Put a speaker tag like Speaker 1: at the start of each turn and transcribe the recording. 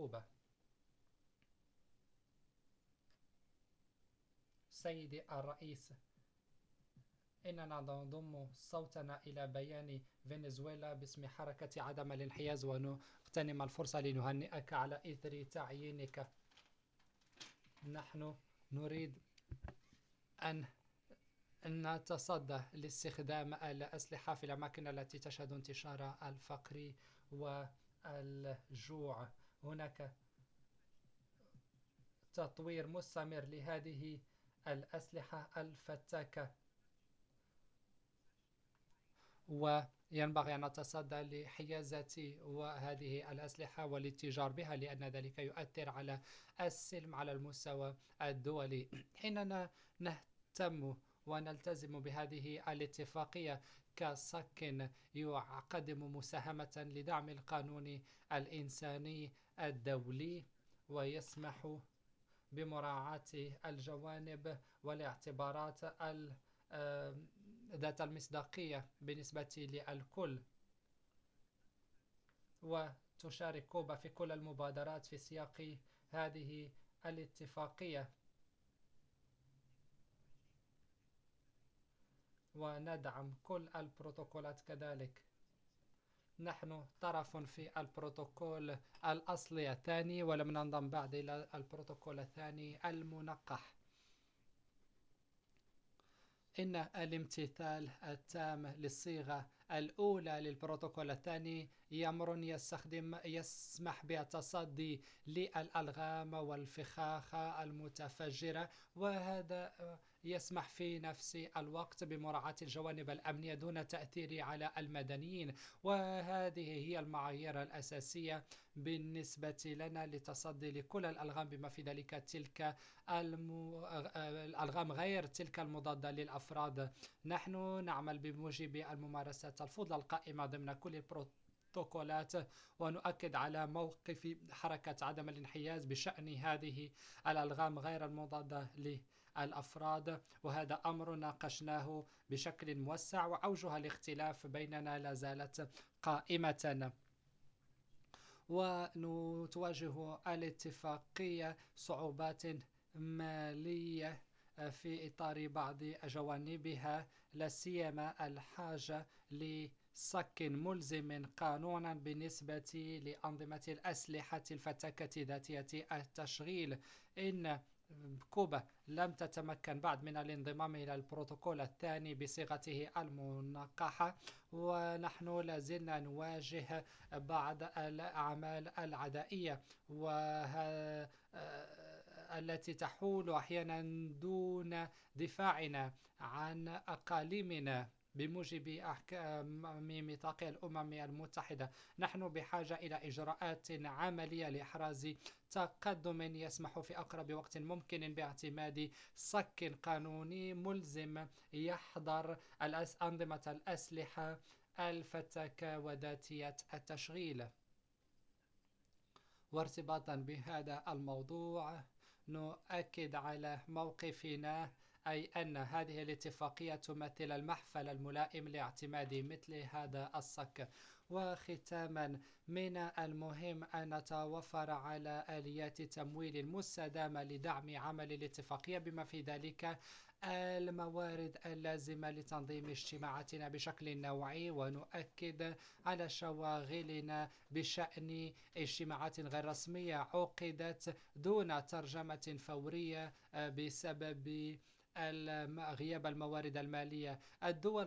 Speaker 1: كوبا. سيدي الرئيس، إننا نضم صوتنا إلى بيان فنزويلا باسم حركة عدم الانحياز، ونغتنم الفرصة لنهنئك على إثر تعيينك. نحن نريد أن نتصدى لاستخدام الأسلحة في الأماكن التي تشهد انتشار الفقر والجوع. هناك تطوير مستمر لهذه الأسلحة الفتاكة، وينبغي أن نتصدى لحيازة وهذه الأسلحة والاتجار بها، لأن ذلك يؤثر على السلم على المستوى الدولي. حيننا نهتم ونلتزم بهذه الاتفاقية كصك يقدم مساهمة لدعم القانون الإنساني الدولي، ويسمح بمراعاة الجوانب والاعتبارات ذات المصداقية بالنسبة للكل، وتشارك كوبا في كل المبادرات في سياق هذه الاتفاقية، وندعم كل البروتوكولات كذلك. نحن طرف في البروتوكول الأصلي الثاني، ولم ننضم بعد إلى البروتوكول الثاني المنقح. إن الامتثال التام للصيغة الأولى للبروتوكول الثاني أمر يسمح بالتصدي للألغام والفخاخ المتفجرة، وهذا يسمح في نفس الوقت بمراعاة الجوانب الأمنية دون تأثير على المدنيين، وهذه هي المعايير الأساسية بالنسبة لنا لتصدي لكل الألغام، بما في ذلك تلك الألغام غير تلك المضادة للأفراد. نحن نعمل بموجب الممارسات الفضلى القائمة ضمن كل البروتوكولات، ونؤكد على موقف حركة عدم الانحياز بشأن هذه الألغام غير المضادة للأفراد، وهذا أمر ناقشناه بشكل موسع، وأوجه الاختلاف بيننا لا زالت قائمة. وتواجه الاتفاقية صعوبات مالية في إطار بعض جوانبها، لا سيما الحاجة لصك ملزم قانونا بالنسبة لأنظمة الأسلحة الفتاكة ذاتية التشغيل. إن كوبا لم تتمكن بعد من الانضمام إلى البروتوكول الثاني بصيغته المنقحة، ونحن لازلنا نواجه بعض الأعمال العدائية التي تحول أحيانا دون دفاعنا عن أقاليمنا بموجب أحكام ميثاق الأمم المتحدة. نحن بحاجة إلى إجراءات عملية لإحراز تقدم يسمح في أقرب وقت ممكن باعتماد صك قانوني ملزم يحظر أنظمة الأسلحة الفتاكة وذاتية التشغيل. وارتباطا بهذا الموضوع، نؤكد على موقفنا، أي أن هذه الاتفاقية تمثل المحفل الملائم لاعتماد مثل هذا الصك. وختاما، من المهم أن نتوفر على آليات تمويل مستدامة لدعم عمل الاتفاقية، بما في ذلك الموارد اللازمة لتنظيم اجتماعاتنا بشكل نوعي، ونؤكد على شواغلنا بشأن اجتماعات غير رسمية عقدت دون ترجمة فورية بسبب غياب الموارد المالية. الدول